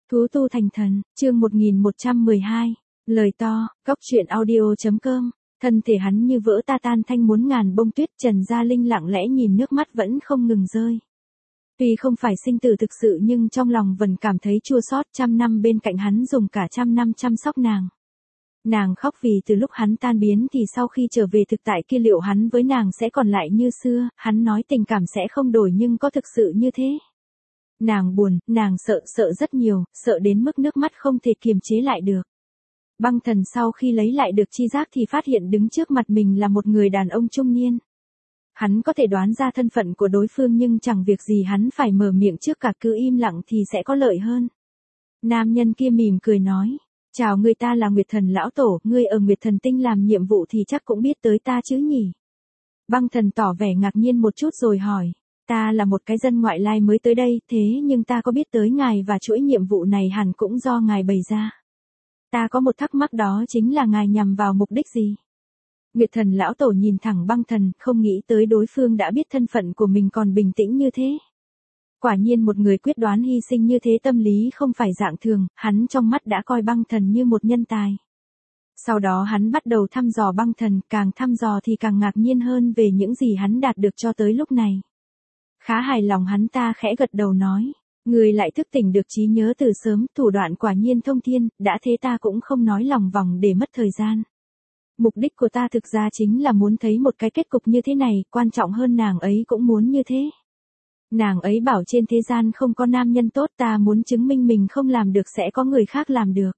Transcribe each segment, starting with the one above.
Thú tu thành thần, chương 1112, lời to, góc truyện audio.com, thân thể hắn như vỡ tan thanh muốn ngàn bông tuyết. Trần Gia Linh lặng lẽ nhìn nước mắt vẫn không ngừng rơi. Tuy không phải sinh tử thực sự nhưng trong lòng vẫn cảm thấy chua xót. 100 năm bên cạnh hắn dùng cả 100 năm chăm sóc nàng. Nàng khóc vì từ lúc hắn tan biến thì sau khi trở về thực tại kia liệu hắn với nàng sẽ còn lại như xưa. Hắn nói tình cảm sẽ không đổi nhưng có thực sự như thế. Nàng buồn, nàng sợ rất nhiều, sợ đến mức nước mắt không thể kiềm chế lại được. Băng Thần sau khi lấy lại được tri giác thì phát hiện đứng trước mặt mình là một người đàn ông trung niên. Hắn có thể đoán ra thân phận của đối phương nhưng chẳng việc gì hắn phải mở miệng trước cả, cứ im lặng thì sẽ có lợi hơn. Nam nhân kia mỉm cười nói, chào người, ta là Nguyệt Thần lão tổ, ngươi ở Nguyệt Thần tinh làm nhiệm vụ thì chắc cũng biết tới ta chứ nhỉ. Băng Thần tỏ vẻ ngạc nhiên một chút rồi hỏi. Ta là một cái dân ngoại lai mới tới đây, thế nhưng ta có biết tới ngài và chuỗi nhiệm vụ này hẳn cũng do ngài bày ra. Ta có một thắc mắc, đó chính là ngài nhằm vào mục đích gì? Nguyệt Thần lão tổ nhìn thẳng Băng Thần, không nghĩ tới đối phương đã biết thân phận của mình còn bình tĩnh như thế. Quả nhiên một người quyết đoán hy sinh như thế tâm lý không phải dạng thường, hắn trong mắt đã coi Băng Thần như một nhân tài. Sau đó hắn bắt đầu thăm dò Băng Thần, càng thăm dò thì càng ngạc nhiên hơn về những gì hắn đạt được cho tới lúc này. Khá hài lòng, hắn ta khẽ gật đầu nói, người lại thức tỉnh được trí nhớ từ sớm, thủ đoạn quả nhiên thông thiên, đã thế ta cũng không nói lòng vòng để mất thời gian. Mục đích của ta thực ra chính là muốn thấy một cái kết cục như thế này, quan trọng hơn nàng ấy cũng muốn như thế. Nàng ấy bảo trên thế gian không có nam nhân tốt, ta muốn chứng minh mình không làm được sẽ có người khác làm được.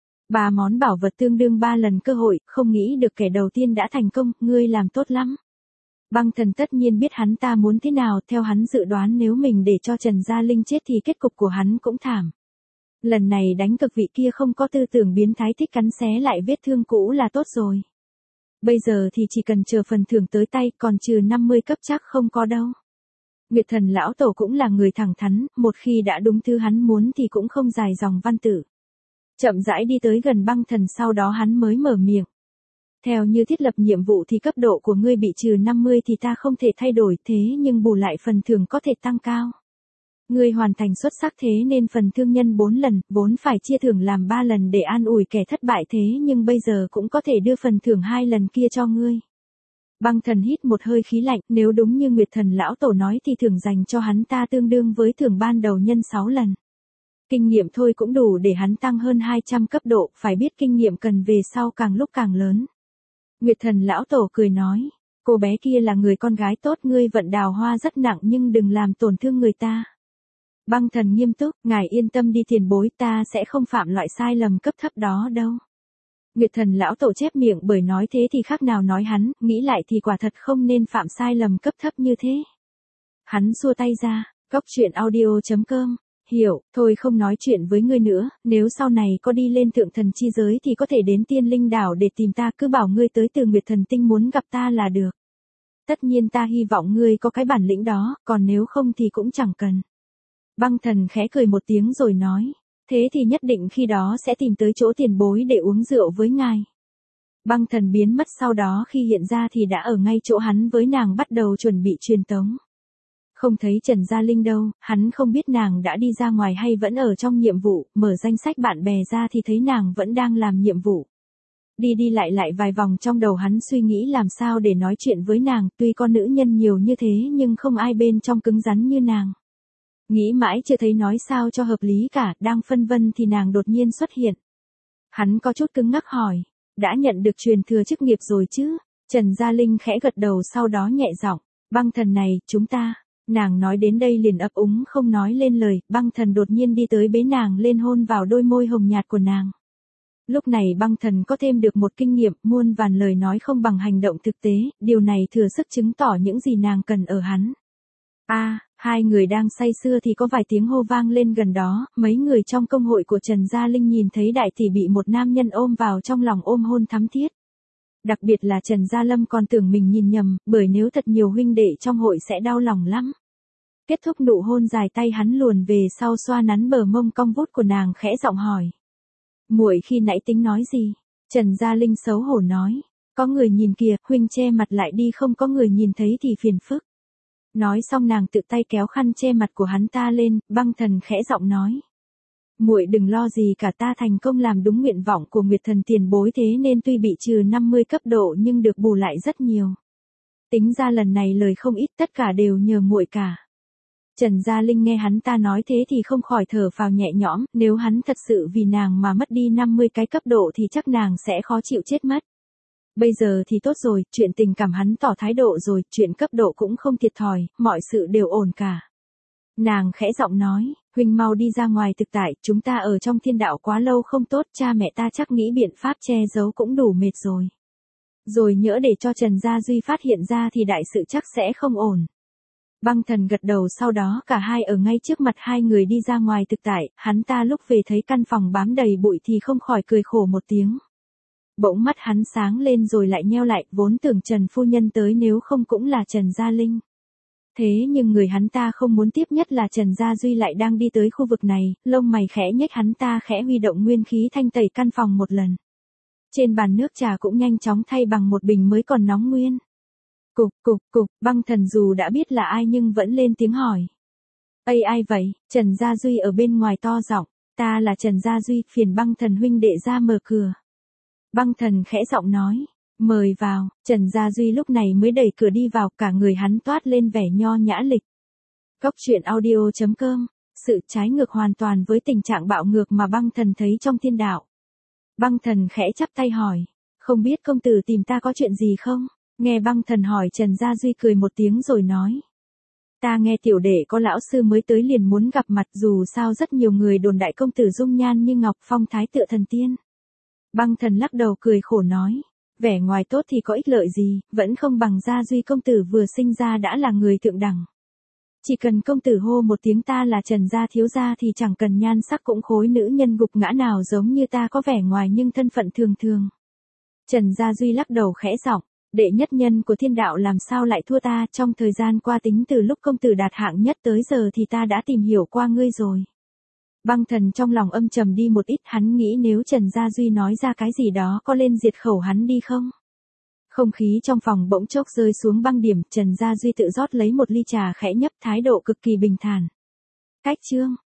3 món bảo vật tương đương 3 lần cơ hội, không nghĩ được kẻ đầu tiên đã thành công, ngươi làm tốt lắm. Băng Thần tất nhiên biết hắn ta muốn thế nào, theo hắn dự đoán nếu mình để cho Trần Gia Linh chết thì kết cục của hắn cũng thảm. Lần này đánh cực vị kia không có tư tưởng biến thái thích cắn xé lại vết thương cũ là tốt rồi. Bây giờ thì chỉ cần chờ phần thưởng tới tay, còn trừ 50 cấp chắc không có đâu. Nguyệt Thần lão tổ cũng là người thẳng thắn, một khi đã đúng thứ hắn muốn thì cũng không dài dòng văn tử. Chậm rãi đi tới gần Băng Thần, sau đó hắn mới mở miệng. Theo như thiết lập nhiệm vụ thì cấp độ của ngươi bị trừ 50 thì ta không thể thay đổi, thế nhưng bù lại phần thưởng có thể tăng cao. Ngươi hoàn thành xuất sắc thế nên phần thương nhân 4 lần, vốn phải chia thưởng làm 3 lần để an ủi kẻ thất bại, thế nhưng bây giờ cũng có thể đưa phần thưởng 2 lần kia cho ngươi. Băng Thần hít một hơi khí lạnh, nếu đúng như Nguyệt Thần lão tổ nói thì thưởng dành cho hắn ta tương đương với thưởng ban đầu nhân 6 lần. Kinh nghiệm thôi cũng đủ để hắn tăng hơn 200 cấp độ, phải biết kinh nghiệm cần về sau càng lúc càng lớn. Nguyệt Thần lão tổ cười nói, cô bé kia là người con gái tốt, ngươi vận đào hoa rất nặng nhưng đừng làm tổn thương người ta. Băng Thần nghiêm túc, ngài yên tâm đi tiền bối, ta sẽ không phạm loại sai lầm cấp thấp đó đâu. Nguyệt Thần lão tổ chép miệng, bởi nói thế thì khác nào nói hắn, nghĩ lại thì quả thật không nên phạm sai lầm cấp thấp như thế. Hắn xua tay ra, góc truyện audio.com. Hiểu, thôi không nói chuyện với ngươi nữa, nếu sau này có đi lên thượng thần chi giới thì có thể đến Tiên Linh đảo để tìm ta, cứ bảo ngươi tới từ Nguyệt Thần tinh muốn gặp ta là được. Tất nhiên ta hy vọng ngươi có cái bản lĩnh đó, còn nếu không thì cũng chẳng cần. Băng Thần khẽ cười một tiếng rồi nói, thế thì nhất định khi đó sẽ tìm tới chỗ tiền bối để uống rượu với ngài. Băng Thần biến mất, sau đó khi hiện ra thì đã ở ngay chỗ hắn với nàng bắt đầu chuẩn bị truyền tống. Không thấy Trần Gia Linh đâu, hắn không biết nàng đã đi ra ngoài hay vẫn ở trong nhiệm vụ, mở danh sách bạn bè ra thì thấy nàng vẫn đang làm nhiệm vụ. Đi lại vài vòng trong đầu hắn suy nghĩ làm sao để nói chuyện với nàng, tuy con nữ nhân nhiều như thế nhưng không ai bên trong cứng rắn như nàng. Nghĩ mãi chưa thấy nói sao cho hợp lý cả, đang phân vân thì nàng đột nhiên xuất hiện. Hắn có chút cứng ngắc hỏi, đã nhận được truyền thừa chức nghiệp rồi chứ? Trần Gia Linh khẽ gật đầu sau đó nhẹ giọng, Băng Thần này, chúng ta. Nàng nói đến đây liền ấp úng không nói lên lời, Băng Thần đột nhiên đi tới bế nàng lên hôn vào đôi môi hồng nhạt của nàng. Lúc này Băng Thần có thêm được một kinh nghiệm, muôn vàn lời nói không bằng hành động thực tế, điều này thừa sức chứng tỏ những gì nàng cần ở hắn. Hai người đang say sưa thì có vài tiếng hô vang lên gần đó, mấy người trong công hội của Trần Gia Linh nhìn thấy đại tỷ bị một nam nhân ôm vào trong lòng ôm hôn thắm thiết. Đặc biệt là Trần Gia Lâm còn tưởng mình nhìn nhầm, bởi nếu thật nhiều huynh đệ trong hội sẽ đau lòng lắm. Kết thúc nụ hôn dài, tay hắn luồn về sau xoa nắn bờ mông cong vút của nàng, khẽ giọng hỏi. Muội khi nãy tính nói gì? Trần Gia Linh xấu hổ nói. Có người nhìn kìa, huynh che mặt lại đi, không có người nhìn thấy thì phiền phức. Nói xong nàng tự tay kéo khăn che mặt của hắn ta lên, Băng Thần khẽ giọng nói. Muội đừng lo gì cả, ta thành công làm đúng nguyện vọng của Nguyệt Thần tiền bối, thế nên tuy bị trừ 50 cấp độ nhưng được bù lại rất nhiều. Tính ra lần này lời không ít, tất cả đều nhờ muội cả. Trần Gia Linh nghe hắn ta nói thế thì không khỏi thở phào nhẹ nhõm, nếu hắn thật sự vì nàng mà mất đi 50 cái cấp độ thì chắc nàng sẽ khó chịu chết mất. Bây giờ thì tốt rồi, chuyện tình cảm hắn tỏ thái độ rồi, chuyện cấp độ cũng không thiệt thòi, mọi sự đều ổn cả. Nàng khẽ giọng nói, huynh mau đi ra ngoài thực tại, chúng ta ở trong thiên đạo quá lâu không tốt, cha mẹ ta chắc nghĩ biện pháp che giấu cũng đủ mệt rồi. Rồi nhỡ để cho Trần Gia Duy phát hiện ra thì đại sự chắc sẽ không ổn. Băng Thần gật đầu, sau đó cả hai ở ngay trước mặt hai người đi ra ngoài thực tại, hắn ta lúc về thấy căn phòng bám đầy bụi thì không khỏi cười khổ một tiếng. Bỗng mắt hắn sáng lên rồi lại nheo lại, vốn tưởng Trần phu nhân tới nếu không cũng là Trần Gia Linh. Thế nhưng người hắn ta không muốn tiếp nhất là Trần Gia Duy lại đang đi tới khu vực này, lông mày khẽ nhếch, hắn ta khẽ huy động nguyên khí thanh tẩy căn phòng một lần. Trên bàn nước trà cũng nhanh chóng thay bằng một bình mới còn nóng nguyên. Cục, Băng Thần dù đã biết là ai nhưng vẫn lên tiếng hỏi. Ây, ai vậy? Trần Gia Duy ở bên ngoài to giọng, ta là Trần Gia Duy, phiền Băng Thần huynh đệ ra mở cửa. Băng Thần khẽ giọng nói, mời vào. Trần Gia Duy lúc này mới đẩy cửa đi vào, cả người hắn toát lên vẻ nho nhã lịch. Cốc truyện audio.com, sự trái ngược hoàn toàn với tình trạng bạo ngược mà Băng Thần thấy trong thiên đạo. Băng Thần khẽ chắp tay hỏi, không biết công tử tìm ta có chuyện gì không? Nghe Băng Thần hỏi, Trần Gia Duy cười một tiếng rồi nói. Ta nghe tiểu đệ có lão sư mới tới liền muốn gặp mặt, dù sao rất nhiều người đồn đại công tử dung nhan như ngọc, phong thái tựa thần tiên. Băng Thần lắc đầu cười khổ nói, vẻ ngoài tốt thì có ích lợi gì, vẫn không bằng Gia Duy công tử vừa sinh ra đã là người thượng đẳng. Chỉ cần công tử hô một tiếng ta là Trần Gia thiếu gia thì chẳng cần nhan sắc cũng khối nữ nhân gục ngã nào giống như ta có vẻ ngoài nhưng thân phận thường thường. Trần Gia Duy lắc đầu khẽ giọng, đệ nhất nhân của thiên đạo làm sao lại thua ta, trong thời gian qua tính từ lúc công tử đạt hạng nhất tới giờ thì ta đã tìm hiểu qua ngươi rồi. Băng Thần trong lòng âm trầm đi một ít, hắn nghĩ nếu Trần Gia Duy nói ra cái gì đó có lên diệt khẩu hắn đi không? Không khí trong phòng bỗng chốc rơi xuống băng điểm, Trần Gia Duy tự rót lấy một ly trà khẽ nhấp, thái độ cực kỳ bình thản. Cách chương